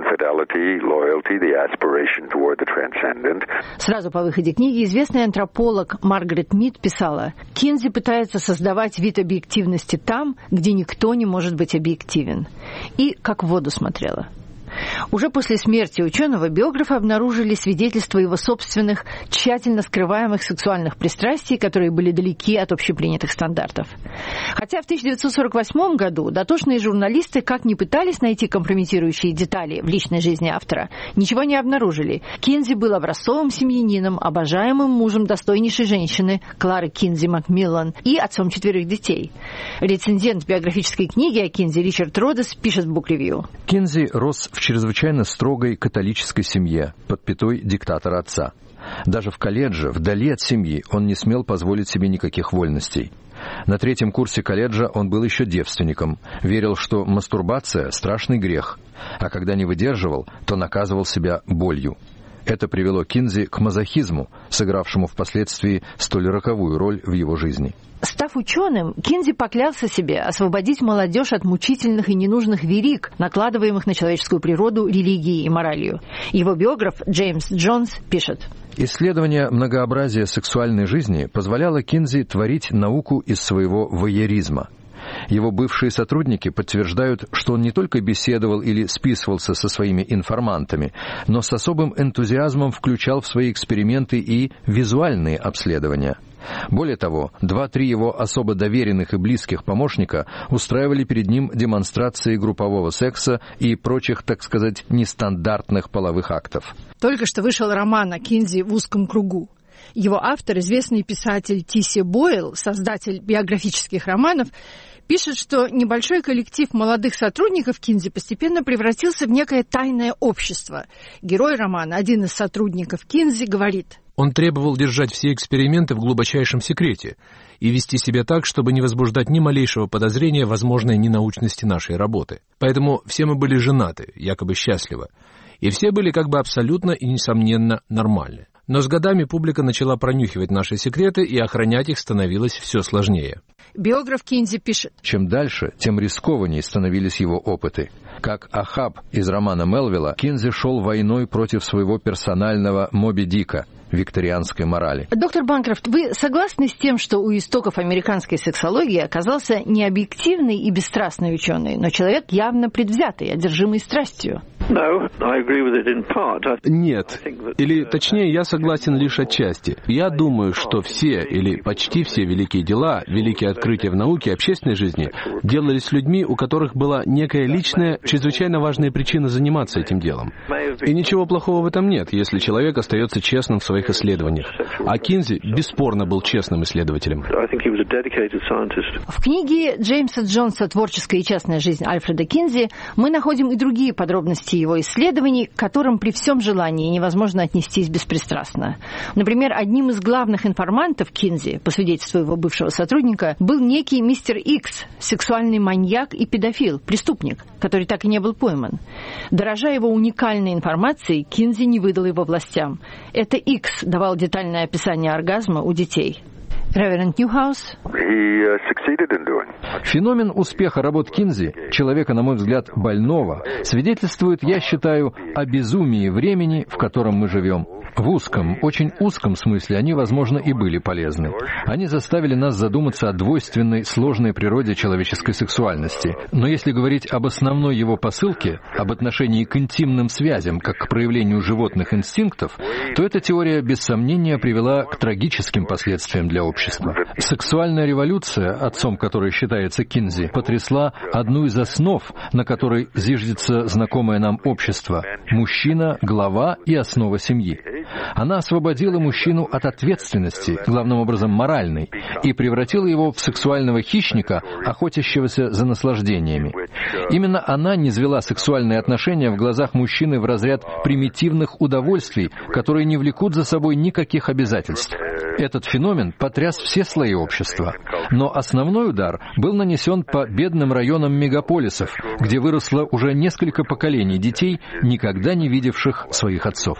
Сразу по выходе книги известный антрополог Маргарет Мид писала: «Кинзи пытается создавать вид объективности там, где никто не может быть объективен». И как в воду смотрела. Уже после смерти ученого биографы обнаружили свидетельства его собственных, тщательно скрываемых сексуальных пристрастий, которые были далеки от общепринятых стандартов. Хотя в 1948 году дотошные журналисты, как ни пытались найти компрометирующие детали в личной жизни автора, ничего не обнаружили. Кинзи был образцовым семьянином, обожаемым мужем достойнейшей женщины Клары Кинзи Макмиллан и отцом 4 детей. Рецензент биографической книги о Кинзи Ричард Родес пишет в Book-Review. Кинзи рос в чрезвычайно строгой католической семье под пятой диктатора отца. Даже в колледже, вдали от семьи, он не смел позволить себе никаких вольностей. На 3-м курсе колледжа он был еще девственником, верил, что мастурбация – страшный грех, а когда не выдерживал, то наказывал себя болью. Это привело Кинзи к мазохизму, сыгравшему впоследствии столь роковую роль в его жизни. Став ученым, Кинзи поклялся себе освободить молодежь от мучительных и ненужных вериг, накладываемых на человеческую природу религией и моралью. Его биограф Джеймс Джонс пишет: «Исследование многообразия сексуальной жизни позволяло Кинзи творить науку из своего воеризма. Его бывшие сотрудники подтверждают, что он не только беседовал или списывался со своими информантами, но с особым энтузиазмом включал в свои эксперименты и визуальные обследования. Более того, 2-3 его особо доверенных и близких помощника устраивали перед ним демонстрации группового секса и прочих, так сказать, нестандартных половых актов». Только что вышел роман о Кинзи в узком кругу. Его автор, известный писатель Тиси Бойл, создатель биографических романов, пишет, что небольшой коллектив молодых сотрудников Кинзи постепенно превратился в некое тайное общество. Герой романа, один из сотрудников Кинзи, говорит: «Он требовал держать все эксперименты в глубочайшем секрете и вести себя так, чтобы не возбуждать ни малейшего подозрения в возможной ненаучности нашей работы. Поэтому все мы были женаты, якобы счастливо, и все были как бы абсолютно и несомненно нормальны. Но с годами публика начала пронюхивать наши секреты, и охранять их становилось все сложнее». Биограф Кинзи пишет: чем дальше, тем рискованнее становились его опыты. Как Ахаб из романа Мелвилла, Кинзи шел войной против своего персонального Моби Дика викторианской морали. Доктор Банкрофт, вы согласны с тем, что у истоков американской сексологии оказался не объективный и бесстрастный ученый, но человек явно предвзятый, одержимый страстью? Нет. Или, точнее, я согласен лишь отчасти. Я думаю, что все или почти все великие дела, великие открытия в науке и общественной жизни делались людьми, у которых была некая личная, чрезвычайно важная причина заниматься этим делом. И ничего плохого в этом нет, если человек остается честным в своих исследованиях. А Кинзи бесспорно был честным исследователем. В книге Джеймса Джонса «Творческая и частная жизнь Альфреда Кинзи» мы находим и другие подробности его исследований, к которым при всем желании невозможно отнестись беспристрастно. Например, одним из главных информантов Кинзи, по свидетельству его бывшего сотрудника, был некий мистер Икс, сексуальный маньяк и педофил, преступник, который так и не был пойман. Дорожа его уникальной информацией, Кинзи не выдал его властям. Это Икс давал детальное описание оргазма у детей. Реверенд Ньюхаус. Феномен успеха работ Кинзи, человека, на мой взгляд, больного, свидетельствует, я считаю, о безумии времени, в котором мы живем. В узком, очень узком смысле они, возможно, и были полезны. Они заставили нас задуматься о двойственной, сложной природе человеческой сексуальности. Но если говорить об основной его посылке, об отношении к интимным связям, как к проявлению животных инстинктов, то эта теория, без сомнения, привела к трагическим последствиям для общества. Сексуальная революция, отцом которой считается Кинзи, потрясла одну из основ, на которой зиждется знакомое нам общество – мужчина, глава и основа семьи. Она освободила мужчину от ответственности, главным образом моральной, и превратила его в сексуального хищника, охотящегося за наслаждениями. Именно она низвела сексуальные отношения в глазах мужчины в разряд примитивных удовольствий, которые не влекут за собой никаких обязательств. Этот феномен потряс все слои общества. Но основной удар был нанесен по бедным районам мегаполисов, где выросло уже несколько поколений детей, никогда не видевших своих отцов.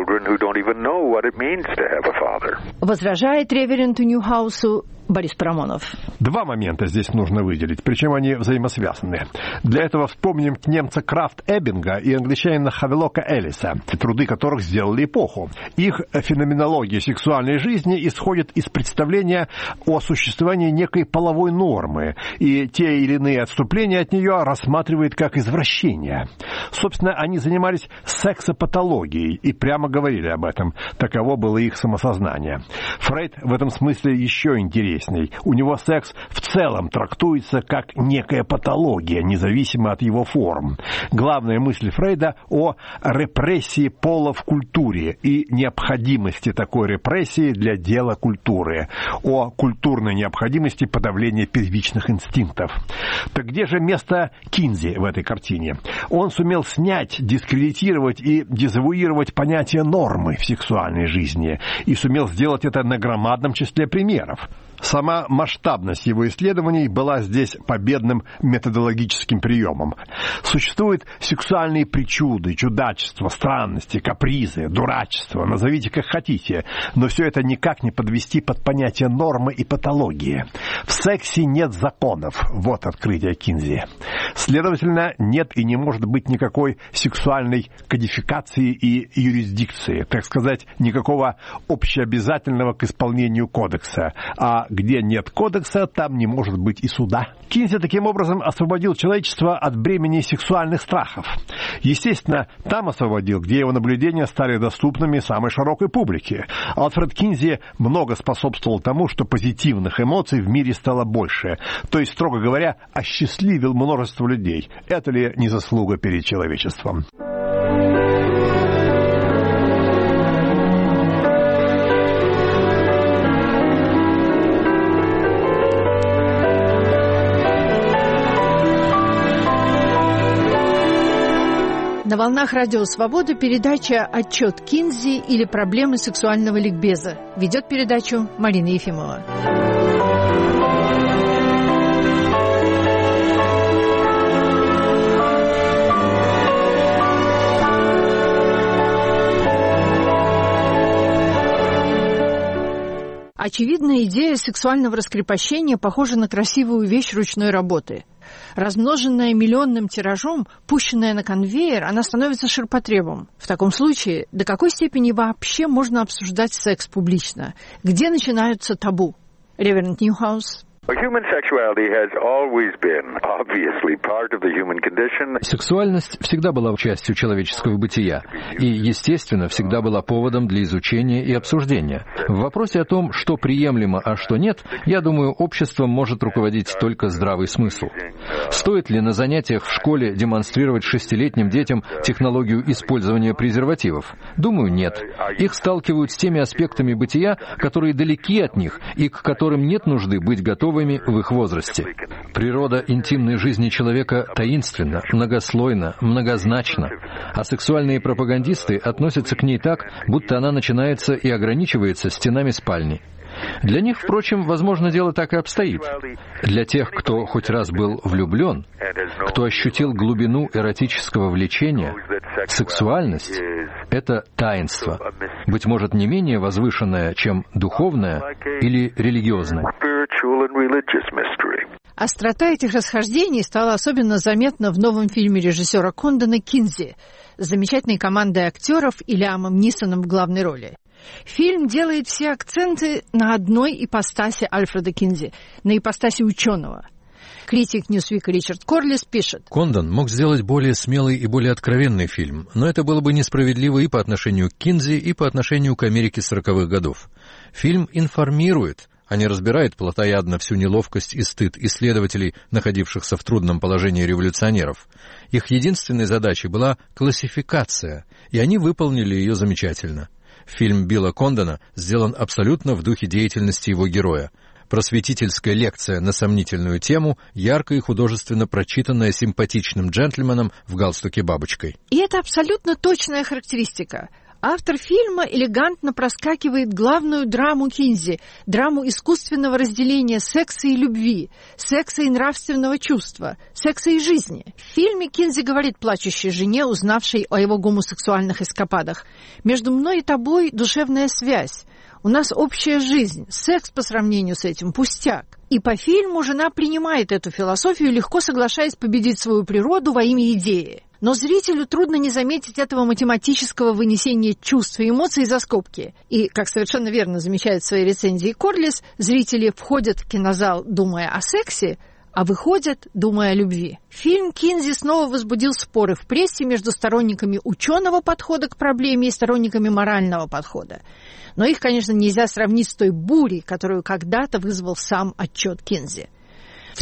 Возражает реверенду Ньюхаусу Борис Парамонов. Два момента здесь нужно выделить, причем они взаимосвязаны. Для этого вспомним немца Крафт Эббинга и англичанина Хавелока Эллиса, труды которых сделали эпоху. Их феноменология сексуальной жизни исходит из представления о существовании некой половой нормы, и те или иные отступления от нее рассматривает как извращение. Собственно, они занимались сексопатологией и прямо говорили об этом. Таково было их самосознание. Фрейд в этом смысле еще интересней. У него секс в целом трактуется как некая патология, независимо от его форм. Главная мысль Фрейда о репрессии пола в культуре и необходимости такой репрессии для дела культуры, о культурной необходимости подавления первичных инстинктов. Так где же место Кинзи в этой картине? Он сумел снять, дискредитировать и дезавуировать понятие нормы в сексуальной жизни и сумел сделать это на громадном числе примеров. Сама масштабность его исследований была здесь победным методологическим приемом. Существуют сексуальные причуды, чудачества, странности, капризы, дурачество, назовите как хотите, но все это никак не подвести под понятие нормы и патологии. В сексе нет законов, вот открытие Кинзи. Следовательно, нет и не может быть никакой сексуальной кодификации и юрисдикции, так сказать, никакого общеобязательного к исполнению кодекса, а где нет кодекса, там не может быть и суда. Кинзи таким образом освободил человечество от бремени сексуальных страхов. Естественно, там освободил, где его наблюдения стали доступными самой широкой публике. Альфред Кинзи много способствовал тому, что позитивных эмоций в мире стало больше. То есть, строго говоря, осчастливил множество людей. Это ли не заслуга перед человечеством? На волнах Радио Свобода передача «Отчет Кинзи» или «Проблемы сексуального ликбеза». Ведет передачу Марина Ефимова. Очевидно, идея сексуального раскрепощения похожа на красивую вещь ручной работы. Размноженная миллионным тиражом, пущенная на конвейер, она становится ширпотребом. В таком случае, до какой степени вообще можно обсуждать секс публично? Где начинаются табу? Реверенд Ньюхаус. Сексуальность всегда была частью человеческого бытия и, естественно, всегда была поводом для изучения и обсуждения. В вопросе о том, что приемлемо, а что нет, я думаю, обществом может руководить только здравый смысл. Стоит ли на занятиях в школе демонстрировать 6-летним детям технологию использования презервативов? Думаю, нет. Их сталкивают с теми аспектами бытия, которые далеки от них и к которым нет нужды быть готовыми в их возрасте. Природа интимной жизни человека таинственна, многослойна, многозначна, а сексуальные пропагандисты относятся к ней так, будто она начинается и ограничивается стенами спальни. Для них, впрочем, возможно, дело так и обстоит. Для тех, кто хоть раз был влюблен, кто ощутил глубину эротического влечения, сексуальность — это таинство, быть может, не менее возвышенное, чем духовное или религиозное. Острота этих расхождений стала особенно заметна в новом фильме режиссера Кондона «Кинзи» с замечательной командой актеров и Лиамом Нисоном в главной роли. Фильм делает все акценты на одной ипостаси Альфреда Кинзи, на ипостаси ученого. Критик Ньюсвика Ричард Корлис пишет: Кондон мог сделать более смелый и более откровенный фильм, но это было бы несправедливо и по отношению к Кинзи, и по отношению к Америке 40-х годов. Фильм информирует, а не разбирает плотоядно всю неловкость и стыд исследователей, находившихся в трудном положении революционеров. Их единственной задачей была классификация, и они выполнили ее замечательно. Фильм Билла Кондона сделан абсолютно в духе деятельности его героя. Просветительская лекция на сомнительную тему, ярко и художественно прочитанная симпатичным джентльменом в галстуке бабочкой. И это абсолютно точная характеристика. Автор фильма элегантно проскакивает главную драму Кинзи, драму искусственного разделения секса и любви, секса и нравственного чувства, секса и жизни. В фильме Кинзи говорит плачущей жене, узнавшей о его гомосексуальных эскападах: «Между мной и тобой душевная связь. У нас общая жизнь. Секс по сравнению с этим пустяк». И по фильму жена принимает эту философию, легко соглашаясь победить свою природу во имя идеи. Но зрителю трудно не заметить этого математического вынесения чувств и эмоций за скобки. И, как совершенно верно замечает в своей рецензии Корлис, зрители входят в кинозал, думая о сексе, а выходят, думая о любви. Фильм Кинзи снова возбудил споры в прессе между сторонниками ученого подхода к проблеме и сторонниками морального подхода. Но их, конечно, нельзя сравнить с той бурей, которую когда-то вызвал сам отчет Кинзи. В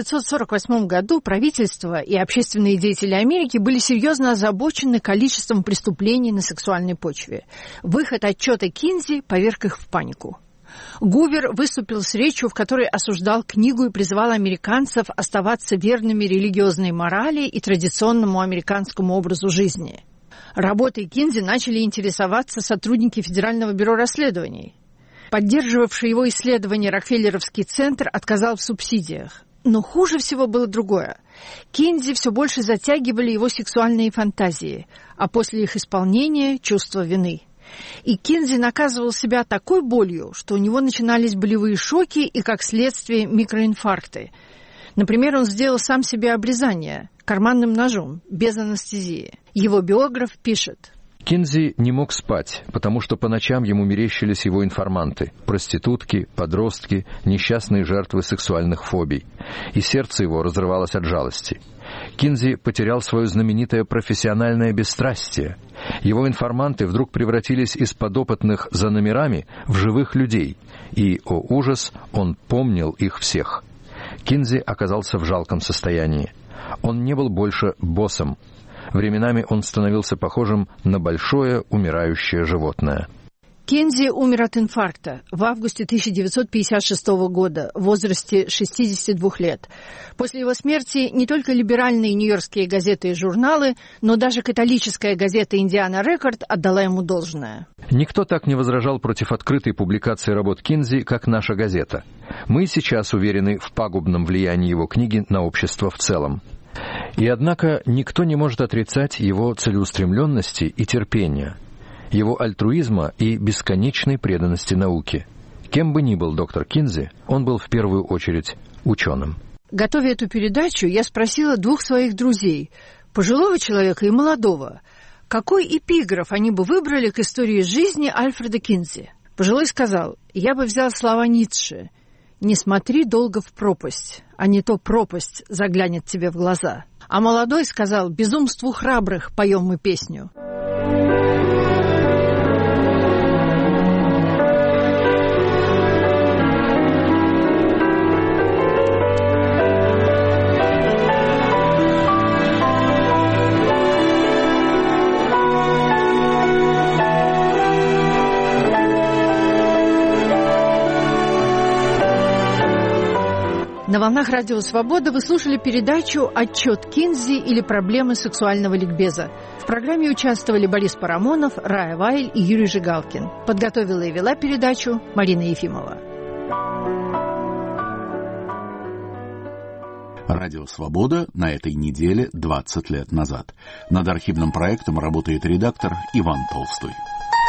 1948 году правительство и общественные деятели Америки были серьезно озабочены количеством преступлений на сексуальной почве. Выход отчета Кинзи поверг их в панику. Гувер выступил с речью, в которой осуждал книгу и призывал американцев оставаться верными религиозной морали и традиционному американскому образу жизни. Работой Кинзи начали интересоваться сотрудники Федерального бюро расследований. Поддерживавший его исследование Рокфеллеровский центр отказал в субсидиях. Но хуже всего было другое. Кинзи все больше затягивали его сексуальные фантазии, а после их исполнения – чувство вины. И Кинзи наказывал себя такой болью, что у него начинались болевые шоки и, как следствие, микроинфаркты. Например, он сделал сам себе обрезание карманным ножом, без анестезии. Его биограф пишет: Кинзи не мог спать, потому что по ночам ему мерещились его информанты, проститутки, подростки, несчастные жертвы сексуальных фобий. И сердце его разрывалось от жалости. Кинзи потерял свое знаменитое профессиональное бесстрастие. Его информанты вдруг превратились из подопытных за номерами в живых людей, и, о ужас, он помнил их всех. Кинзи оказался в жалком состоянии. Он не был больше боссом. Временами он становился похожим на большое умирающее животное. Кинзи умер от инфаркта в августе 1956 года в возрасте 62 лет. После его смерти не только либеральные нью-йоркские газеты и журналы, но даже католическая газета «Индиана Рекорд» отдала ему должное. Никто так не возражал против открытой публикации работ Кинзи, как наша газета. Мы сейчас уверены в пагубном влиянии его книги на общество в целом. И однако никто не может отрицать его целеустремленности и терпения, его альтруизма и бесконечной преданности науке. Кем бы ни был доктор Кинзи, он был в первую очередь ученым. Готовя эту передачу, я спросила двух своих друзей, пожилого человека и молодого, какой эпиграф они бы выбрали к истории жизни Альфреда Кинзи. Пожилой сказал: я бы взял слова Ницше: «Не смотри долго в пропасть, а не то пропасть заглянет тебе в глаза». А молодой сказал: «Безумству храбрых поем мы песню». На волнах Радио Свобода вы слушали передачу «Отчет Кинзи» или «Проблемы сексуального ликбеза». В программе участвовали Борис Парамонов, Рая Вайль и Юрий Жигалкин. Подготовила и вела передачу Марина Ефимова. Радио «Свобода» на этой неделе 20 лет назад. Над архивным проектом работает редактор Иван Толстой.